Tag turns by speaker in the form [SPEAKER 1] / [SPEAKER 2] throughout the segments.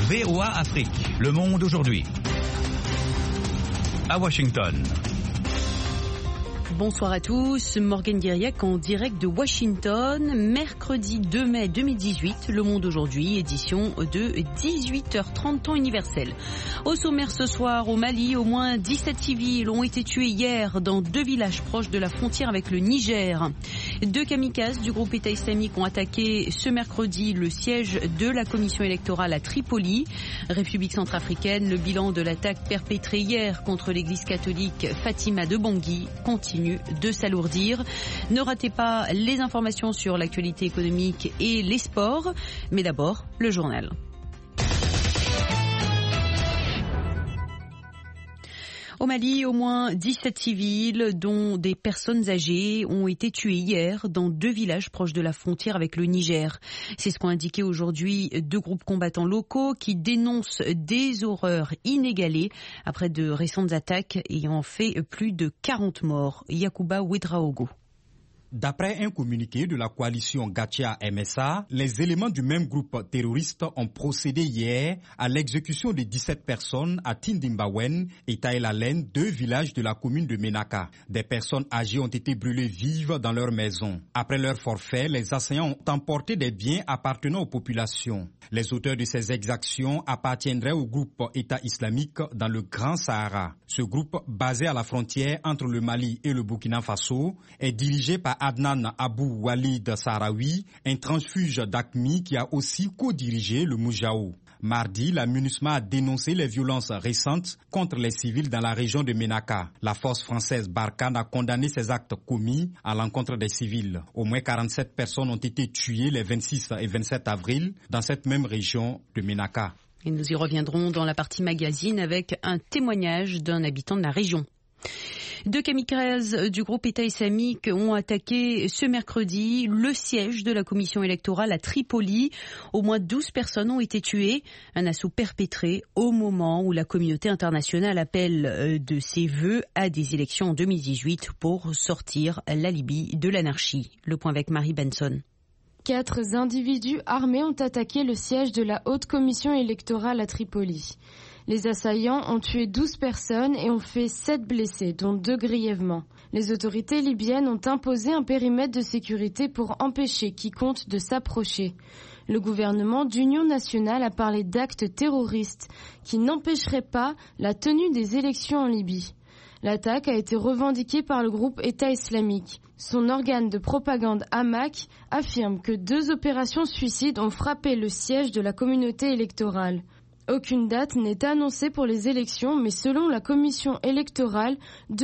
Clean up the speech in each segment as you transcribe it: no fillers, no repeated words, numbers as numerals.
[SPEAKER 1] VOA Afrique, le monde aujourd'hui. À Washington.
[SPEAKER 2] Bonsoir à tous, Morgane Guiriac en direct de Washington, mercredi 2 mai 2018, Le Monde aujourd'hui, édition de 18h30 temps universel. Au sommaire ce soir, au Mali, au moins 17 civils ont été tués hier dans 2 villages proches de la frontière avec le Niger. 2 kamikazes du groupe État islamique ont attaqué ce mercredi le siège de la commission électorale à Tripoli. République centrafricaine, le bilan de l'attaque perpétrée hier contre l'église catholique Fatima de Bangui continue de s'alourdir. Ne ratez pas les informations sur l'actualité économique et les sports, mais d'abord le journal. Au Mali, au moins 17 civils, dont des personnes âgées, ont été tués hier dans 2 villages proches de la frontière avec le Niger. C'est ce qu'ont indiqué aujourd'hui 2 groupes combattants locaux qui dénoncent des horreurs inégalées après de récentes attaques ayant fait plus de 40 morts. Yacouba Ouedraogo.
[SPEAKER 3] D'après un communiqué de la coalition Gatia-MSA, les éléments du même groupe terroriste ont procédé hier à l'exécution de 17 personnes à Tindimbawen et Taïlalen, 2 villages de la commune de Menaka. Des personnes âgées ont été brûlées vives dans leur maison. Après leur forfait, les assaillants ont emporté des biens appartenant aux populations. Les auteurs de ces exactions appartiendraient au groupe État islamique dans le Grand Sahara. Ce groupe, basé à la frontière entre le Mali et le Burkina Faso, est dirigé par Adnan Abou Walid Sahraoui, un transfuge d'AQMI qui a aussi co-dirigé le Moujao. Mardi, la MINUSMA a dénoncé les violences récentes contre les civils dans la région de Menaka. La force française Barkhane a condamné ces actes commis à l'encontre des civils. Au moins 47 personnes ont été tuées les 26 et 27 avril dans cette même région de Menaka.
[SPEAKER 2] Et nous y reviendrons dans la partie magazine avec un témoignage d'un habitant de la région. 2 kamikazes du groupe État islamique ont attaqué ce mercredi le siège de la commission électorale à Tripoli. Au moins 12 personnes ont été tuées. Un assaut perpétré au moment où la communauté internationale appelle de ses vœux à des élections en 2018 pour sortir la Libye de l'anarchie. Le point avec Marie Benson.
[SPEAKER 4] 4 individus armés ont attaqué le siège de la haute commission électorale à Tripoli. Les assaillants ont tué 12 personnes et ont fait 7 blessés, dont 2 grièvement. Les autorités libyennes ont imposé un périmètre de sécurité pour empêcher quiconque de s'approcher. Le gouvernement d'union nationale a parlé d'actes terroristes qui n'empêcheraient pas la tenue des élections en Libye. L'attaque a été revendiquée par le groupe État islamique. Son organe de propagande Hamak affirme que 2 opérations suicides ont frappé le siège de la communauté électorale. Aucune date n'est annoncée pour les élections, mais selon la commission électorale,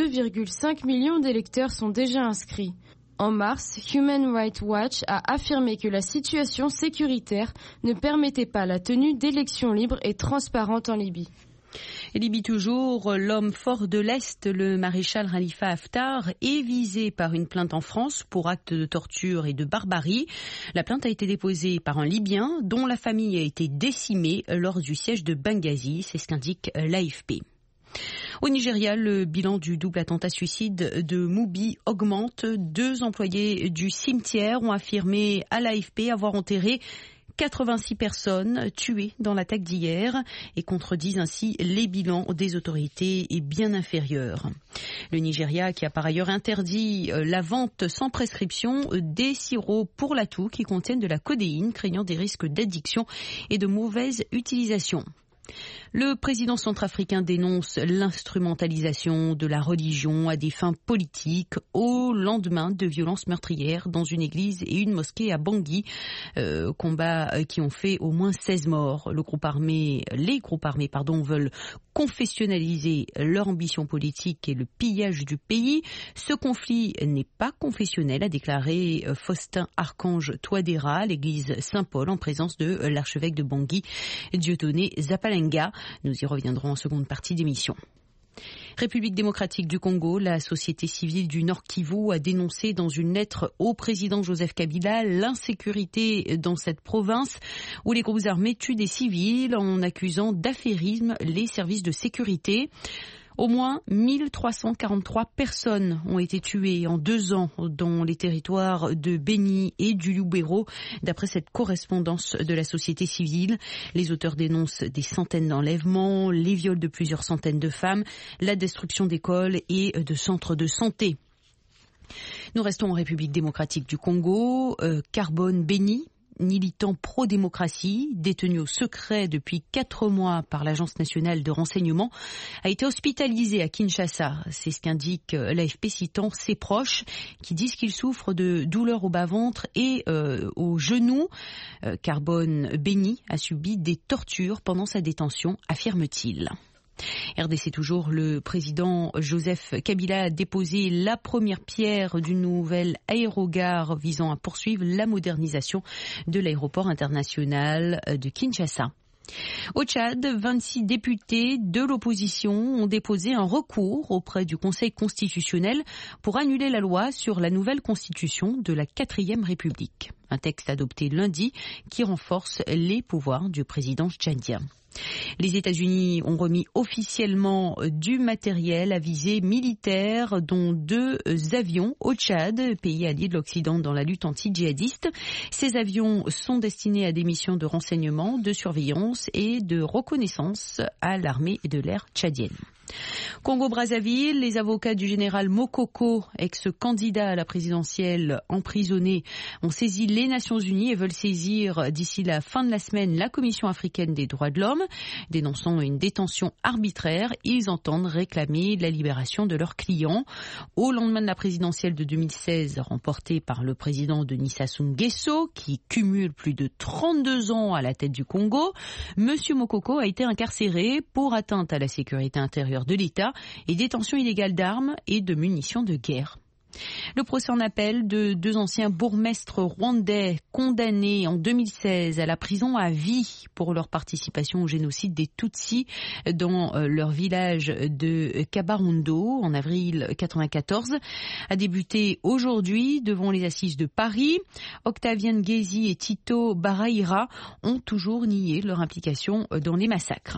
[SPEAKER 4] 2,5 millions d'électeurs sont déjà inscrits. En mars, Human Rights Watch a affirmé que la situation sécuritaire ne permettait pas la tenue d'élections libres et transparentes en Libye.
[SPEAKER 2] Libye toujours, l'homme fort de l'Est, le maréchal Khalifa Haftar, est visé par une plainte en France pour actes de torture et de barbarie. La plainte a été déposée par un Libyen dont la famille a été décimée lors du siège de Benghazi, c'est ce qu'indique l'AFP. Au Nigeria, le bilan du double attentat suicide de Mubi augmente. 2 employés du cimetière ont affirmé à l'AFP avoir enterré 86 personnes tuées dans l'attaque d'hier et contredisent ainsi les bilans des autorités bien inférieurs. Le Nigeria qui a par ailleurs interdit la vente sans prescription des sirops pour la toux qui contiennent de la codéine, craignant des risques d'addiction et de mauvaise utilisation. Le président centrafricain dénonce l'instrumentalisation de la religion à des fins politiques au lendemain de violences meurtrières dans une église et une mosquée à Bangui, combats qui ont fait au moins 16 morts. Les groupes armés veulent confessionnaliser leur ambition politique et le pillage du pays. Ce conflit n'est pas confessionnel, a déclaré Faustin Archange Touadéra, l'église Saint-Paul, en présence de l'archevêque de Bangui, Dieudonné Zapalenga. Nous y reviendrons en seconde partie d'émission. République démocratique du Congo, la société civile du Nord Kivu a dénoncé dans une lettre au président Joseph Kabila l'insécurité dans cette province où les groupes armés tuent des civils en accusant d'affairisme les services de sécurité. Au moins 1343 personnes ont été tuées en 2 ans dans les territoires de Beni et du Lubero, d'après cette correspondance de la société civile. Les auteurs dénoncent des centaines d'enlèvements, les viols de plusieurs centaines de femmes, la destruction d'écoles et de centres de santé. Nous restons en République démocratique du Congo. Carbone Béni, militant pro-démocratie, détenu au secret depuis 4 mois par l'Agence nationale de renseignement, a été hospitalisé à Kinshasa. C'est ce qu'indique l'AFP citant ses proches qui disent qu'il souffre de douleurs au bas-ventre et au genou. Carbone Béni a subi des tortures pendant sa détention, affirme-t-il. RDC toujours, le président Joseph Kabila a déposé la première pierre d'une nouvelle aérogare visant à poursuivre la modernisation de l'aéroport international de Kinshasa. Au Tchad, 26 députés de l'opposition ont déposé un recours auprès du Conseil constitutionnel pour annuler la loi sur la nouvelle constitution de la 4e République. Un texte adopté lundi qui renforce les pouvoirs du président tchadien. Les États-Unis ont remis officiellement du matériel à visée militaire, dont 2 avions au Tchad, pays allié de l'Occident dans la lutte anti-djihadiste. Ces avions sont destinés à des missions de renseignement, de surveillance et de reconnaissance à l'armée de l'air tchadienne. Congo-Brazzaville, les avocats du général Mokoko, ex-candidat à la présidentielle emprisonné, ont saisi les Nations Unies et veulent saisir d'ici la fin de la semaine la Commission africaine des droits de l'homme. Dénonçant une détention arbitraire, ils entendent réclamer la libération de leurs clients. Au lendemain de la présidentielle de 2016, remportée par le président Denis Sassou Nguesso, qui cumule plus de 32 ans à la tête du Congo, M. Mokoko a été incarcéré pour atteinte à la sécurité intérieure de l'État et détention illégale d'armes et de munitions de guerre. Le procès en appel de 2 anciens bourgmestres rwandais condamnés en 2016 à la prison à vie pour leur participation au génocide des Tutsis dans leur village de Kabarondo en avril 1994 a débuté aujourd'hui devant les assises de Paris. Octavien Ngezi et Tito Baraira ont toujours nié leur implication dans les massacres.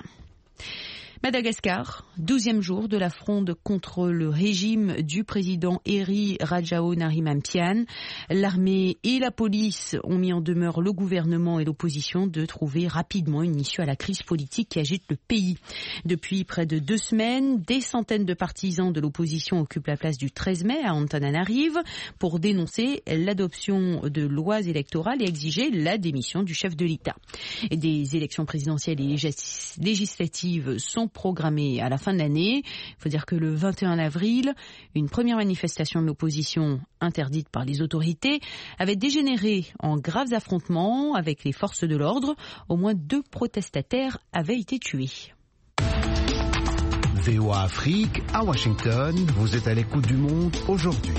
[SPEAKER 2] Madagascar, 12e jour de la fronde contre le régime du président Heri Rajaonarimampian. L'armée et la police ont mis en demeure le gouvernement et l'opposition de trouver rapidement une issue à la crise politique qui agite le pays. Depuis près de 2 semaines, des centaines de partisans de l'opposition occupent la place du 13 mai à Antananarive pour dénoncer l'adoption de lois électorales et exiger la démission du chef de l'État. Des élections présidentielles et législatives sont programmée à la fin de l'année. Il faut dire que le 21 avril, une première manifestation de l'opposition interdite par les autorités avait dégénéré en graves affrontements avec les forces de l'ordre. Au moins 2 protestataires avaient été tués.
[SPEAKER 5] VOA Afrique, à Washington, vous êtes à l'écoute du Monde aujourd'hui.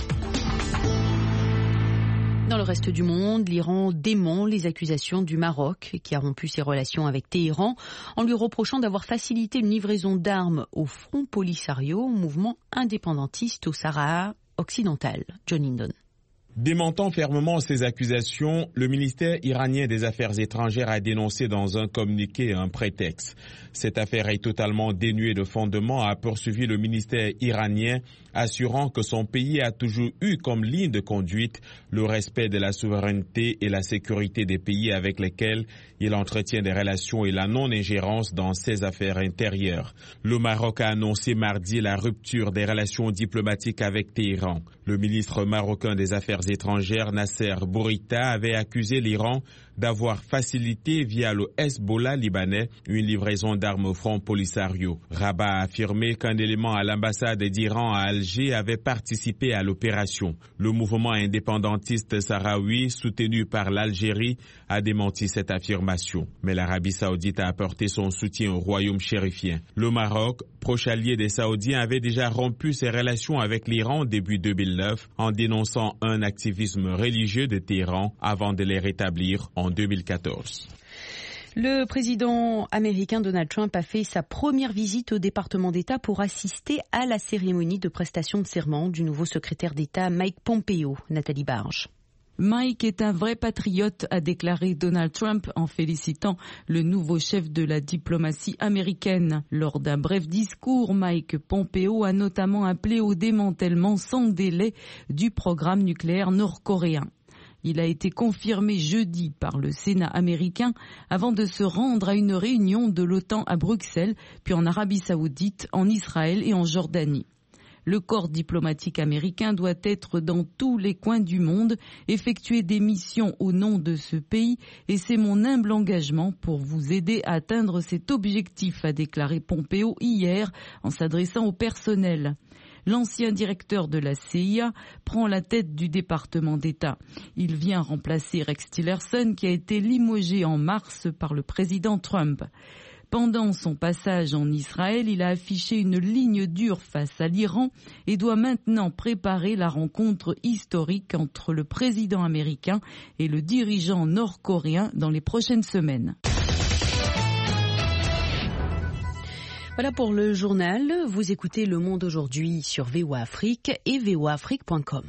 [SPEAKER 2] Dans le reste du monde, l'Iran dément les accusations du Maroc, qui a rompu ses relations avec Téhéran, en lui reprochant d'avoir facilité une livraison d'armes au Front Polisario, mouvement indépendantiste au Sahara occidental. John Lindon.
[SPEAKER 6] Démentant fermement ces accusations, le ministère iranien des Affaires étrangères a dénoncé dans un communiqué un prétexte. Cette affaire est totalement dénuée de fondement, a poursuivi le ministère iranien, assurant que son pays a toujours eu comme ligne de conduite le respect de la souveraineté et la sécurité des pays avec lesquels il entretient des relations et la non-ingérence dans ses affaires intérieures. Le Maroc a annoncé mardi la rupture des relations diplomatiques avec Téhéran. Le ministre marocain des Affaires étrangères, Nasser Bourita, avait accusé l'Iran d'avoir facilité via le Hezbollah libanais une livraison d'armes au Front Polisario. Rabat a affirmé qu'un élément à l'ambassade d'Iran à Alger avait participé à l'opération. Le mouvement indépendantiste sahraoui, soutenu par l'Algérie, a démenti cette affirmation. Mais l'Arabie saoudite a apporté son soutien au royaume chérifien. Le Maroc, proche allié des Saoudiens, avait déjà rompu ses relations avec l'Iran début 2009 en dénonçant un activisme religieux de Téhéran avant de les rétablir en 2014.
[SPEAKER 2] Le président américain Donald Trump a fait sa première visite au département d'État pour assister à la cérémonie de prestation de serment du nouveau secrétaire d'État Mike Pompeo. Nathalie Barge.
[SPEAKER 7] Mike est un vrai patriote, a déclaré Donald Trump en félicitant le nouveau chef de la diplomatie américaine. Lors d'un bref discours, Mike Pompeo a notamment appelé au démantèlement sans délai du programme nucléaire nord-coréen. Il a été confirmé jeudi par le Sénat américain avant de se rendre à une réunion de l'OTAN à Bruxelles, puis en Arabie Saoudite, en Israël et en Jordanie. Le corps diplomatique américain doit être dans tous les coins du monde, effectuer des missions au nom de ce pays et c'est mon humble engagement pour vous aider à atteindre cet objectif, a déclaré Pompeo hier en s'adressant au personnel. L'ancien directeur de la CIA prend la tête du département d'État. Il vient remplacer Rex Tillerson qui a été limogé en mars par le président Trump. Pendant son passage en Israël, il a affiché une ligne dure face à l'Iran et doit maintenant préparer la rencontre historique entre le président américain et le dirigeant nord-coréen dans les prochaines semaines.
[SPEAKER 2] Voilà pour le journal. Vous écoutez Le Monde aujourd'hui sur VOA Afrique et voaafrique.com.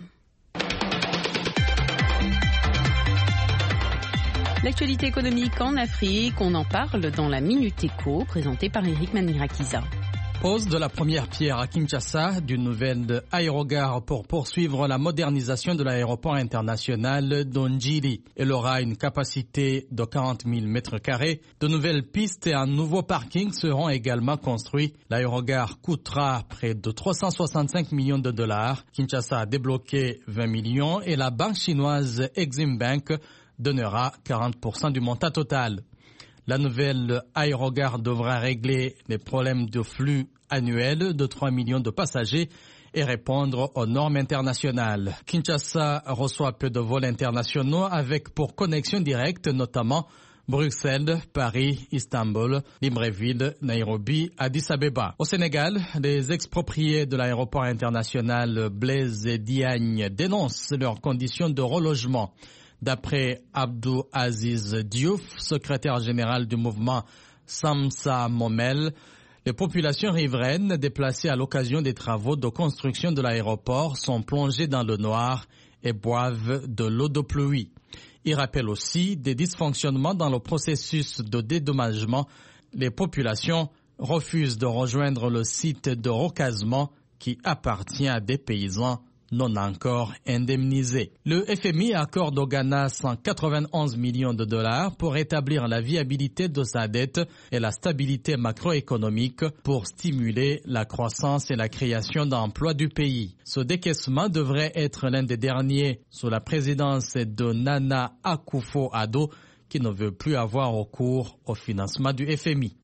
[SPEAKER 2] L'actualité économique en Afrique, on en parle dans la Minute Éco, présentée par Eric Manirakiza.
[SPEAKER 3] Pose de la première pierre à Kinshasa d'une nouvelle aérogare pour poursuivre la modernisation de l'aéroport international d'Ondjili. Elle aura une capacité de 40 000 m². De nouvelles pistes et un nouveau parking seront également construits. L'aérogare coûtera près de 365 millions de dollars. Kinshasa a débloqué 20 millions et la banque chinoise Exim Bank donnera 40% du montant total. La nouvelle aérogare devra régler les problèmes de flux annuels de 3 millions de passagers et répondre aux normes internationales. Kinshasa reçoit peu de vols internationaux avec pour connexion directe notamment Bruxelles, Paris, Istanbul, Libreville, Nairobi, Addis Abeba. Au Sénégal, les expropriés de l'aéroport international Blaise Diagne dénoncent leurs conditions de relogement. D'après Abdou Aziz Diouf, secrétaire général du mouvement Samsa Momel, les populations riveraines déplacées à l'occasion des travaux de construction de l'aéroport sont plongées dans le noir et boivent de l'eau de pluie. Il rappelle aussi des dysfonctionnements dans le processus de dédommagement. Les populations refusent de rejoindre le site de recasement qui appartient à des paysans non encore indemnisés. Le FMI accorde au Ghana 191 millions de dollars pour rétablir la viabilité de sa dette et la stabilité macroéconomique pour stimuler la croissance et la création d'emplois du pays. Ce décaissement devrait être l'un des derniers sous la présidence de Nana Akufo-Addo qui ne veut plus avoir recours au financement du FMI.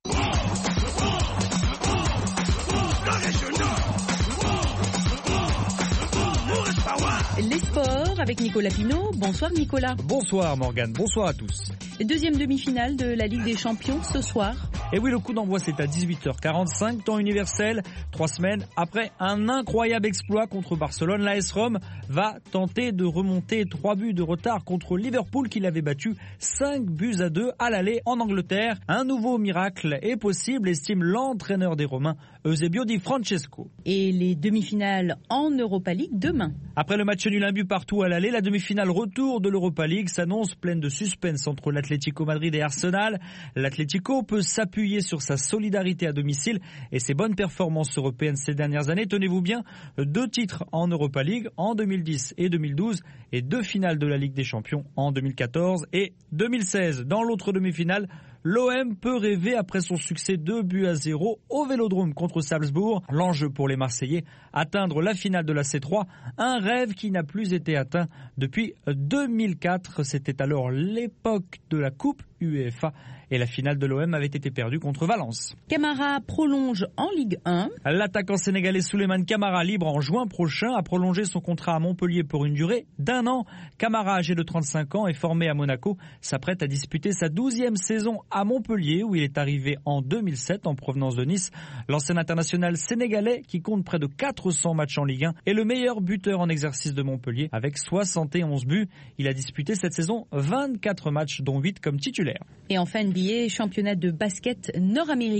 [SPEAKER 2] Les sports avec Nicolas Pinault. Bonsoir Nicolas.
[SPEAKER 8] Bonsoir Morgane, bonsoir à tous.
[SPEAKER 2] Deuxième demi-finale de la Ligue des Champions ce soir.
[SPEAKER 8] Et oui, le coup d'envoi c'est à 18h45, temps universel. 3 semaines après un incroyable exploit contre Barcelone, l'AS Rome va tenter de remonter 3 buts de retard contre Liverpool qui l'avait battu 5-2 à l'aller en Angleterre. Un nouveau miracle est possible, estime l'entraîneur des Romains, Eusebio Di Francesco.
[SPEAKER 2] Et les demi-finales en Europa League demain.
[SPEAKER 8] Après le match nul 1 but partout à l'aller, la demi-finale retour de l'Europa League s'annonce pleine de suspense entre l'Atlético Madrid et Arsenal. L'Atlético peut s'appuyer sur sa solidarité à domicile et ses bonnes performances européennes ces dernières années. Tenez-vous bien, 2 titres en Europa League en 2010 et 2012 et 2 finales de la Ligue des Champions en 2014 et 2016. Dans l'autre demi-finale, l'OM peut rêver après son succès 2-0 au Vélodrome contre Salzbourg. L'enjeu pour les Marseillais, atteindre la finale de la C3, un rêve qui n'a plus été atteint depuis 2004. C'était alors l'époque de la Coupe UEFA et la finale de l'OM avait été perdue contre Valence.
[SPEAKER 2] Camara prolonge en Ligue 1.
[SPEAKER 8] L'attaquant sénégalais Souleymane Camara, libre en juin prochain, a prolongé son contrat à Montpellier pour une durée d'1 an. Camara, âgé de 35 ans et formé à Monaco, s'apprête à disputer sa 12e saison à Montpellier où il est arrivé en 2007 en provenance de Nice. L'ancien international sénégalais qui compte près de 400 matchs en Ligue 1 est le meilleur buteur en exercice de Montpellier avec 71 buts. Il a disputé cette saison 24 matchs dont 8 comme titulaire.
[SPEAKER 2] Et enfin NBA, championnat de basket nord-américain.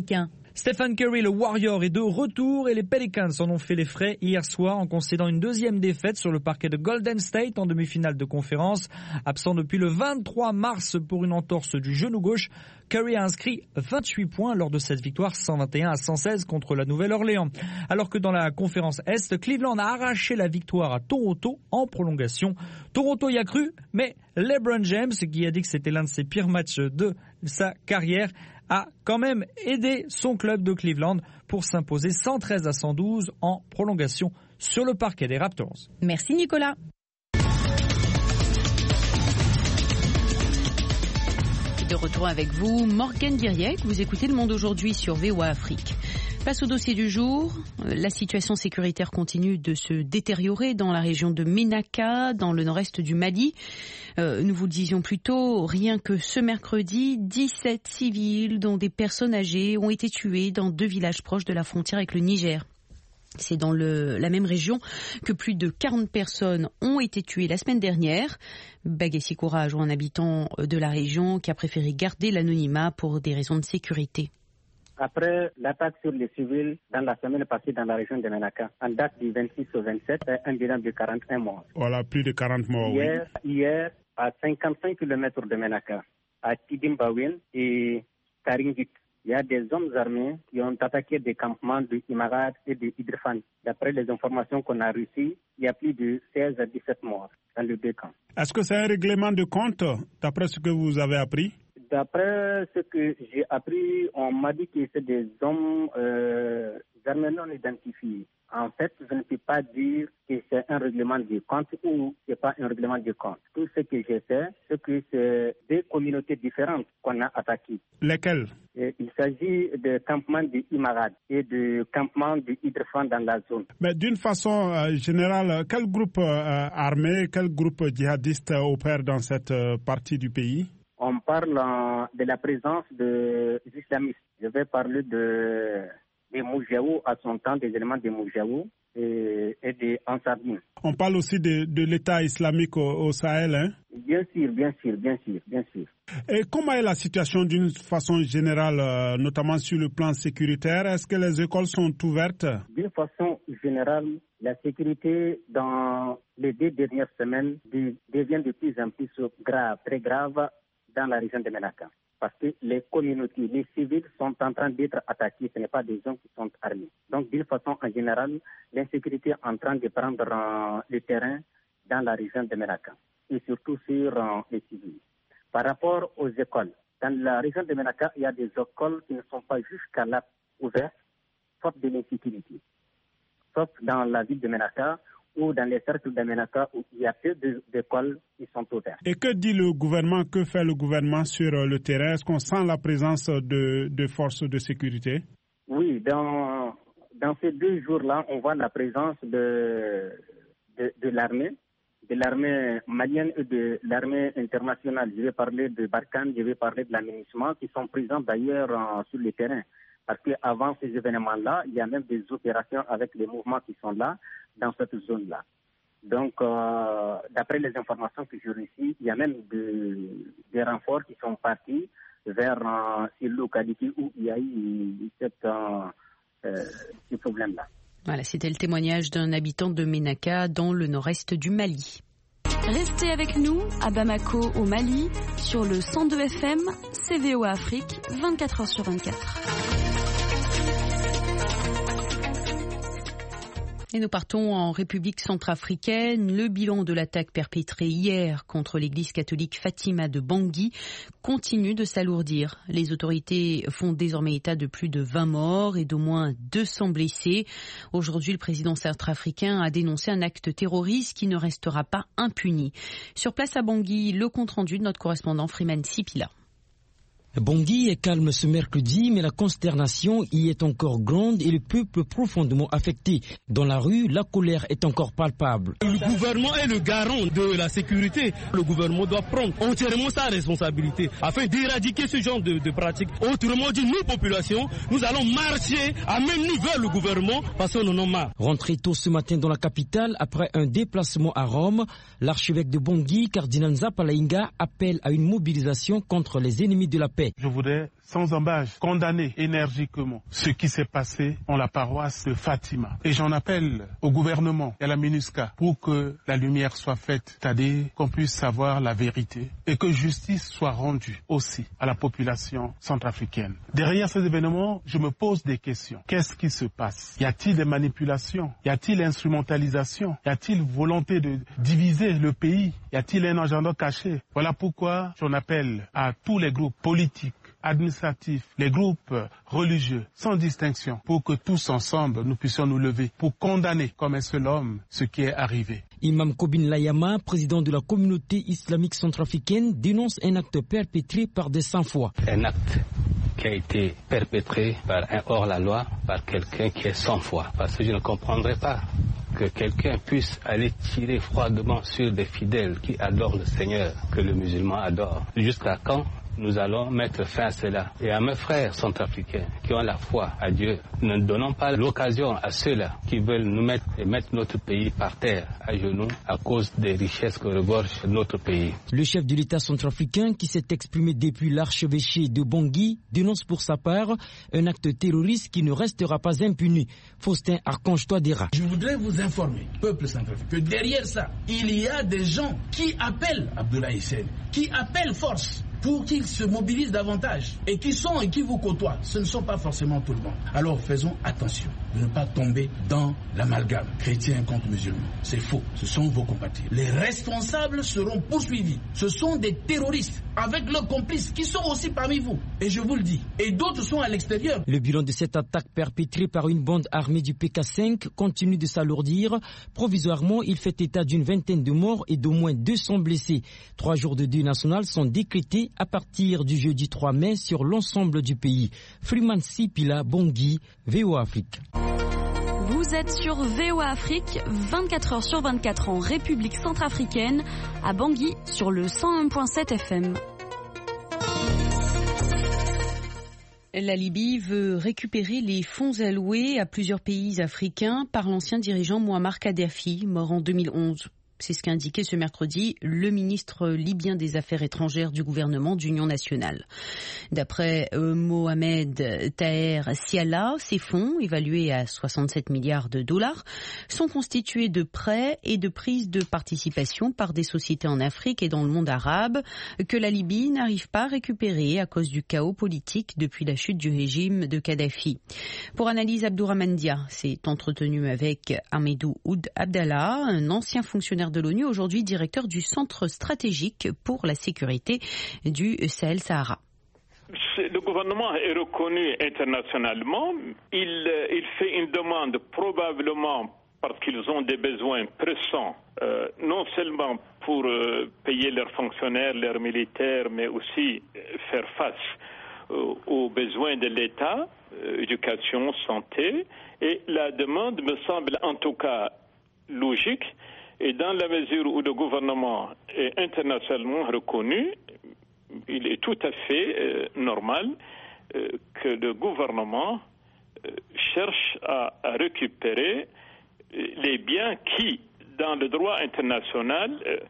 [SPEAKER 8] Stephen Curry, le Warrior, est de retour et les Pelicans en ont fait les frais hier soir en concédant une deuxième défaite sur le parquet de Golden State en demi-finale de conférence. Absent depuis le 23 mars pour une entorse du genou gauche, Curry a inscrit 28 points lors de cette victoire 121-116 contre la Nouvelle-Orléans. Alors que dans la conférence Est, Cleveland a arraché la victoire à Toronto en prolongation. Toronto y a cru, mais LeBron James, qui a dit que c'était l'un de ses pires matchs de sa carrière, a quand même aidé son club de Cleveland pour s'imposer 113-112 en prolongation sur le parquet des Raptors.
[SPEAKER 2] Merci Nicolas. De retour avec vous, Morgane Diriec, vous écoutez Le Monde aujourd'hui sur VOA Afrique. Place au dossier du jour. La situation sécuritaire continue de se détériorer dans la région de Ménaka, dans le nord-est du Mali. Nous vous le disions plus tôt, rien que ce mercredi, 17 civils, dont des personnes âgées, ont été tués dans 2 villages proches de la frontière avec le Niger. C'est dans la même région que plus de 40 personnes ont été tuées la semaine dernière. Bagessi Courage, un habitant de la région qui a préféré garder l'anonymat pour des raisons de sécurité.
[SPEAKER 9] Après l'attaque sur les civils dans la semaine passée dans la région de Ménaka, en date du 26 au 27, un bilan de 41 morts.
[SPEAKER 10] Voilà, plus de 40 morts,
[SPEAKER 9] Hier, à 55 km de Ménaka, à Tidimbawin et Karingit, il y a des hommes armés qui ont attaqué des campements de Imarad et de Idrifan. D'après les informations qu'on a reçues, il y a plus de 16 à 17 morts dans les 2 camps.
[SPEAKER 10] Est-ce que c'est un règlement de compte, d'après ce que vous avez appris?
[SPEAKER 9] D'après ce que j'ai appris, on m'a dit que c'est des hommes armés non identifiés. En fait, je ne peux pas dire que c'est un règlement de compte ou ce n'est pas un règlement de compte. Tout ce que je sais, c'est que c'est 2 communautés différentes qu'on a attaquées.
[SPEAKER 10] Lesquelles?
[SPEAKER 9] Il s'agit de campements de Imarad et de campements de Idrifan dans la zone.
[SPEAKER 10] Mais d'une façon générale, quel groupe armé, quel groupe djihadiste opère dans cette partie du pays?
[SPEAKER 9] On parle de la présence des islamistes. Je vais parler des Moujaou à son temps, des éléments des Moujaou et des Ansardines.
[SPEAKER 10] On parle aussi de l'État islamique au Sahel, hein?
[SPEAKER 9] Bien sûr.
[SPEAKER 10] Et comment est la situation d'une façon générale, notamment sur le plan sécuritaire? Est-ce que les écoles sont ouvertes?
[SPEAKER 9] D'une façon générale, la sécurité dans les 2 dernières semaines devient de plus en plus grave, très grave dans la région de Ménaka. Parce que les communautés, les civils sont en train d'être attaqués, ce n'est pas des gens qui sont armés. Donc, d'une façon en général, l'insécurité est en train de prendre le terrain dans la région de Ménaka et surtout sur les civils. Par rapport aux écoles, dans la région de Ménaka, il y a des écoles qui ne sont pas jusqu'à là ouvertes, faute de l'insécurité. Sauf dans la ville de Ménaka ou dans les cercles de Ménaka où il y a peu d'écoles qui sont ouvertes.
[SPEAKER 10] Et que dit le gouvernement, que fait le gouvernement sur le terrain? Est-ce qu'on sent la présence de forces de sécurité?
[SPEAKER 9] Oui, dans ces 2 jours-là, on voit la présence de l'armée malienne et de l'armée internationale. Je vais parler de Barkhane, je vais parler de l'aménagement qui sont présents d'ailleurs sur le terrain. Parce qu'avant ces événements-là, il y a même des opérations avec les mouvements qui sont là, dans cette zone-là. Donc, d'après les informations que j'ai reçues, il y a même des renforts qui sont partis vers ces localités où il y a eu ce problème-là.
[SPEAKER 2] Voilà, c'était le témoignage d'un habitant de Ménaka dans le nord-est du Mali.
[SPEAKER 11] Restez avec nous à Bamako au Mali sur le 102 FM, VOA Afrique, 24h sur 24.
[SPEAKER 2] Et nous partons en République centrafricaine. Le bilan de l'attaque perpétrée hier contre l'église catholique Fatima de Bangui continue de s'alourdir. Les autorités font désormais état de plus de 20 morts et d'au moins 200 blessés. Aujourd'hui, le président centrafricain a dénoncé un acte terroriste qui ne restera pas impuni. Sur place à Bangui, le compte-rendu de notre correspondant Freeman Sipila.
[SPEAKER 12] Bangui est calme ce mercredi, mais la consternation y est encore grande et le peuple profondément affecté. Dans la rue, la colère est encore palpable.
[SPEAKER 13] Le gouvernement est le garant de la sécurité. Le gouvernement doit prendre entièrement sa responsabilité afin d'éradiquer ce genre de pratiques. Autrement dit, nous, populations, nous allons marcher à même niveau vers le gouvernement parce qu'on en a marre.
[SPEAKER 12] Rentré tôt ce matin dans la capitale, après un déplacement à Rome, l'archevêque de Bangui, cardinal Nzapalainga, appelle à une mobilisation contre les ennemis de la paix.
[SPEAKER 14] Je voudrais sans embâche, condamner énergiquement ce qui s'est passé en la paroisse de Fatima. Et j'en appelle au gouvernement et à la MINUSCA pour que la lumière soit faite, c'est-à-dire qu'on puisse savoir la vérité et que justice soit rendue aussi à la population centrafricaine. Derrière ces événements, je me pose des questions. Qu'est-ce qui se passe? Y a-t-il des manipulations? Y a-t-il instrumentalisation? Y a-t-il volonté de diviser le pays? Y a-t-il un agenda caché? Voilà pourquoi j'en appelle à tous les groupes politiques, administratifs, les groupes religieux, sans distinction, pour que tous ensemble nous puissions nous lever pour condamner comme un seul homme ce qui est arrivé.
[SPEAKER 12] Imam Kobin Layama, président de la communauté islamique centrafricaine, dénonce un acte perpétré par des sans-foi.
[SPEAKER 15] Un acte qui a été perpétré par un hors-la-loi, par quelqu'un qui est sans foi. Parce que je ne comprendrai pas que quelqu'un puisse aller tirer froidement sur des fidèles qui adorent le Seigneur, que le musulman adore. Jusqu'à quand nous allons mettre fin à cela? Et à mes frères centrafricains qui ont la foi à Dieu, ne donnons pas l'occasion à ceux-là qui veulent nous mettre et mettre notre pays par terre, à genoux, à cause des richesses que regorge notre pays.
[SPEAKER 12] Le chef de l'État centrafricain, qui s'est exprimé depuis l'archevêché de Bangui, dénonce pour sa part un acte terroriste qui ne restera pas impuni. Faustin Archange Touadéra.
[SPEAKER 16] Je voudrais vous informer, peuple centrafricain, que derrière ça, il y a des gens qui appellent Abdoulaye Hissène, qui appellent force pour qu'ils se mobilisent davantage et qui vous côtoient. Ce ne sont pas forcément tout le monde. Alors faisons attention de ne pas tomber dans l'amalgame chrétien contre musulman. C'est faux. Ce sont vos compatriotes. Les responsables seront poursuivis. Ce sont des terroristes avec leurs complices qui sont aussi parmi vous. Et je vous le dis. Et d'autres sont à l'extérieur.
[SPEAKER 12] Le bilan de cette attaque perpétrée par une bande armée du PK5 continue de s'alourdir. Provisoirement, il fait état d'une vingtaine de morts et d'au moins 200 blessés. 3 jours de deuil national sont décrétés à partir du jeudi 3 mai sur l'ensemble du pays. Freeman Sipila, Bangui, VOA Afrique.
[SPEAKER 11] Vous êtes sur VOA Afrique, 24 heures sur 24 en République centrafricaine, à Bangui sur le 101.7 FM.
[SPEAKER 2] La Libye veut récupérer les fonds alloués à plusieurs pays africains par l'ancien dirigeant Mouammar Kadhafi, mort en 2011. C'est ce qu'a indiqué ce mercredi le ministre libyen des Affaires étrangères du gouvernement d'Union nationale. D'après Mohamed Taher Siala, ces fonds, évalués à 67 milliards de dollars, sont constitués de prêts et de prises de participation par des sociétés en Afrique et dans le monde arabe que la Libye n'arrive pas à récupérer à cause du chaos politique depuis la chute du régime de Kadhafi. Pour analyse, Abdourahmane Dia s'est entretenu avec Hamidou Ould Abdallah, un ancien fonctionnaire de l'ONU, aujourd'hui directeur du Centre stratégique pour la sécurité du Sahel-Sahara.
[SPEAKER 17] Le gouvernement est reconnu internationalement. Il fait une demande probablement parce qu'ils ont des besoins pressants, non seulement pour payer leurs fonctionnaires, leurs militaires, mais aussi faire face aux besoins de l'État, éducation, santé. Et la demande me semble en tout cas logique. Et dans la mesure où le gouvernement est internationalement reconnu, il est tout à fait normal que le gouvernement cherche à récupérer les biens qui, dans le droit international,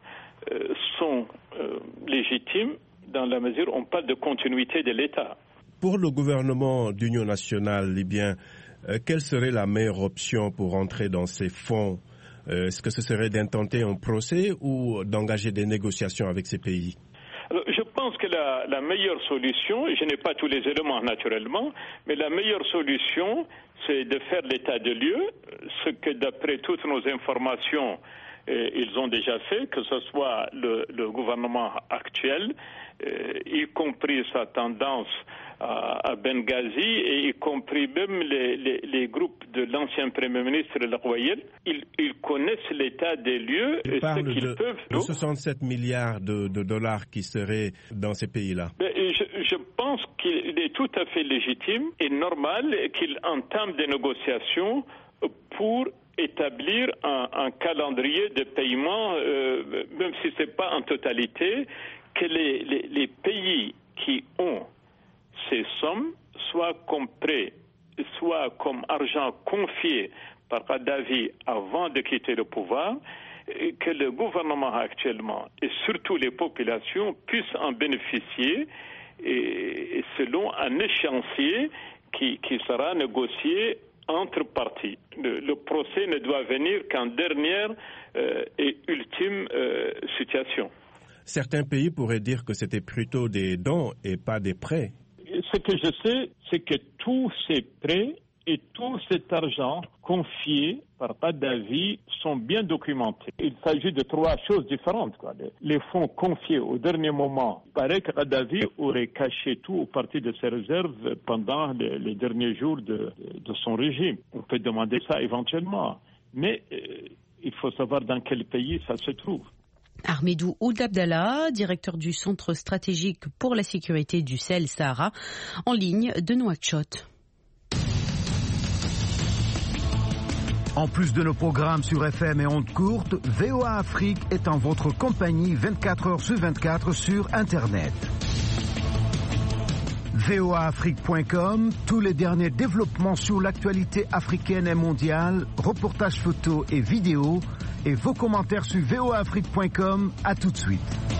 [SPEAKER 17] sont légitimes dans la mesure où on parle de continuité de l'État.
[SPEAKER 18] Pour le gouvernement d'union nationale libyen, quelle serait la meilleure option pour entrer dans ces fonds? Est-ce que ce serait d'intenter un procès ou d'engager des négociations avec ces pays?
[SPEAKER 17] Alors, je pense que la meilleure solution, je n'ai pas tous les éléments naturellement, mais la meilleure solution, c'est de faire l'état de lieu, ce que d'après toutes nos informations, ils ont déjà fait, que ce soit le gouvernement actuel, y compris sa tendance à Benghazi et y compris même les groupes de l'ancien Premier ministre Le Royal, ils connaissent l'état des lieux et ce qu'ils peuvent.
[SPEAKER 18] De 67 milliards de dollars qui seraient dans ces pays-là.
[SPEAKER 17] Je pense qu'il est tout à fait légitime et normal qu'ils entament des négociations pour établir un calendrier de paiement, même si ce n'est pas en totalité, que les pays qui ont ces sommes, soit comme prêt, soit comme argent confié par Kadhafi avant de quitter le pouvoir, que le gouvernement actuellement et surtout les populations puissent en bénéficier et selon un échéancier qui sera négocié entre parties. Le procès ne doit venir qu'en dernière et ultime situation.
[SPEAKER 18] Certains pays pourraient dire que c'était plutôt des dons et pas des prêts.
[SPEAKER 19] Ce que je sais, c'est que tous ces prêts et tout cet argent confié par Kadhafi sont bien documentés. Il s'agit de trois choses différentes. Les fonds confiés au dernier moment. Il paraît que Kadhafi aurait caché tout au parti de ses réserves pendant les derniers jours de son régime. On peut demander ça éventuellement. Mais il faut savoir dans quel pays ça se trouve.
[SPEAKER 2] Ahmedou Ould Abdallah, directeur du Centre stratégique pour la sécurité du Sahel-Sahara, en ligne de Nouakchott.
[SPEAKER 5] En plus de nos programmes sur FM et ondes courtes, VOA Afrique est en votre compagnie 24 heures sur 24 sur Internet. voaafrique.com, tous les derniers développements sur l'actualité africaine et mondiale, reportages photos et vidéos, et vos commentaires sur voaafrique.com. À tout de suite.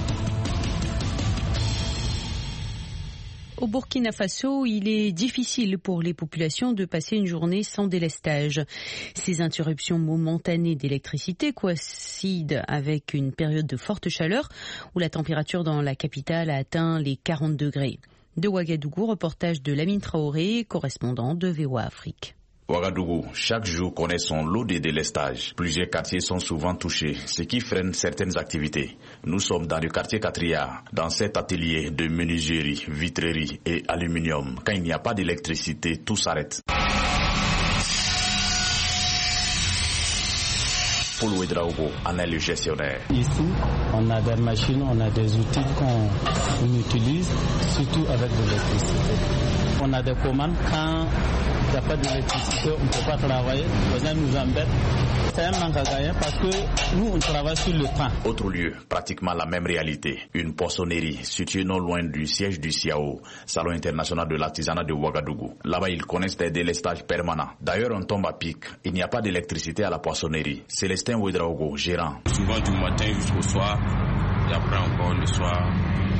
[SPEAKER 2] Au Burkina Faso, il est difficile pour les populations de passer une journée sans délestage. Ces interruptions momentanées d'électricité coïncident avec une période de forte chaleur où la température dans la capitale a atteint les 40 degrés. De Ouagadougou, reportage de Lamine Traoré, correspondant de VOA Afrique.
[SPEAKER 20] Ouagadougou, chaque jour connaît son lot de délestage. Plusieurs quartiers sont souvent touchés, ce qui freine certaines activités. Nous sommes dans le quartier Katria, dans cet atelier de menuiserie, vitrerie et aluminium. Quand il n'y a pas d'électricité, tout s'arrête. Paul Ouedraogo en est le gestionnaire.
[SPEAKER 21] Ici, on a des machines, on a des outils qu'on utilise, surtout avec de l'électricité. On a des commandes quand il n'y a pas d'électricité, on ne peut pas travailler. Les gens nous embêtent. C'est un manque à gagner parce que nous, on travaille sur le temps.
[SPEAKER 20] Autre lieu, pratiquement la même réalité. Une poissonnerie située non loin du siège du CIAO, Salon international de l'artisanat de Ouagadougou. Là-bas, ils connaissent des délestages permanents. D'ailleurs, on tombe à pic. Il n'y a pas d'électricité à la poissonnerie. Célestin Ouedraogo, gérant.
[SPEAKER 22] Souvent du matin jusqu'au soir, et après encore le soir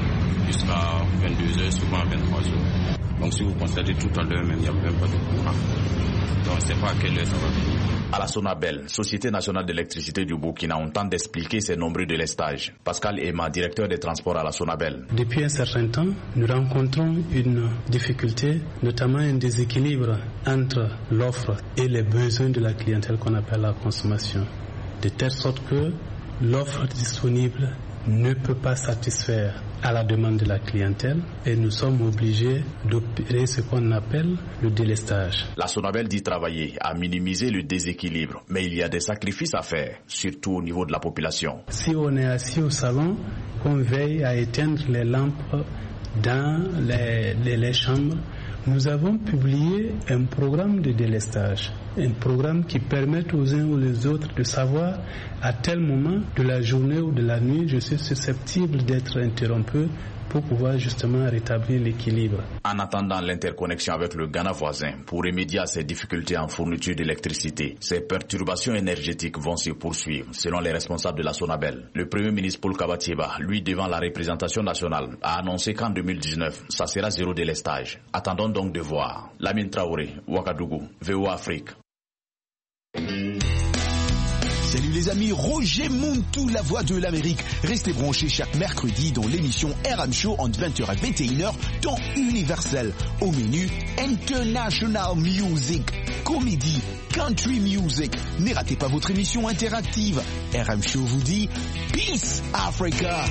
[SPEAKER 22] jusqu'à 22h, souvent 23h. Donc si vous constatez tout à l'heure, même il n'y a même pas de courant. Donc on ne sait pas à quelle heure ça va venir.
[SPEAKER 20] À la Sonabel, Société nationale d'électricité du Burkina, on tente d'expliquer ces nombreux délestages. Pascal Ema, directeur des transports à la Sonabel.
[SPEAKER 23] Depuis un certain temps, nous rencontrons une difficulté, notamment un déséquilibre entre l'offre et les besoins de la clientèle qu'on appelle la consommation. De telle sorte que l'offre disponible ne peut pas satisfaire à la demande de la clientèle et nous sommes obligés d'opérer ce qu'on appelle le délestage.
[SPEAKER 20] La Sonabel dit travailler à minimiser le déséquilibre, mais il y a des sacrifices à faire, surtout au niveau de la population.
[SPEAKER 23] Si on est assis au salon, on veille à éteindre les lampes dans les chambres. Nous avons publié un programme de délestage, un programme qui permet aux uns ou les autres de savoir à tel moment de la journée ou de la nuit je suis susceptible d'être interrompu pour pouvoir justement rétablir l'équilibre.
[SPEAKER 20] En attendant l'interconnexion avec le Ghana voisin pour remédier à ces difficultés en fourniture d'électricité, ces perturbations énergétiques vont se poursuivre, selon les responsables de la Sonabel. Le Premier ministre Paul Kabatieba, lui devant la représentation nationale, a annoncé qu'en 2019, ça sera zéro délestage. Attendons donc de voir. Lamine Traoré, Ouagadougou, VOA Afrique.
[SPEAKER 24] Salut les amis, Roger Montou, la voix de l'Amérique. Restez branchés chaque mercredi dans l'émission RM Show entre 20h à 21h dans Universel. Au menu, International Music, comédie, country music. Ne ratez pas votre émission interactive. RM Show vous dit Peace Africa.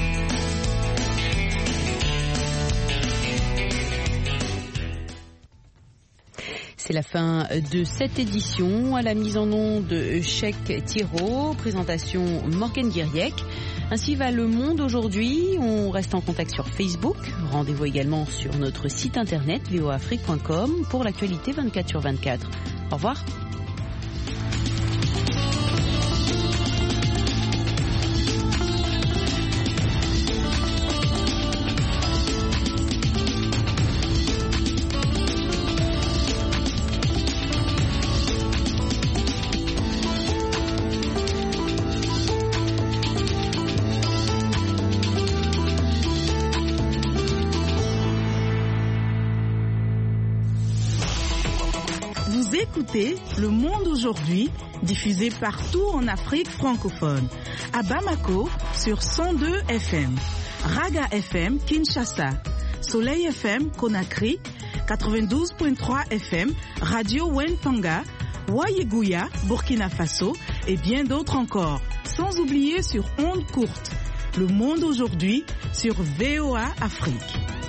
[SPEAKER 2] C'est la fin de cette édition. À la mise en onde de Cheikh Thiro, présentation Morgan Guiriec. Ainsi va le monde aujourd'hui. On reste en contact sur Facebook. Rendez-vous également sur notre site internet voaafrique.com pour l'actualité 24/24. Au revoir.
[SPEAKER 1] Vous écoutez Le Monde aujourd'hui, diffusé partout en Afrique francophone. À Bamako, sur 102 FM. Raga FM, Kinshasa. Soleil FM, Conakry. 92.3 FM, Radio Wentanga. Wayeguya, Burkina Faso. Et bien d'autres encore. Sans oublier sur ondes courtes. Le Monde aujourd'hui, sur VOA Afrique.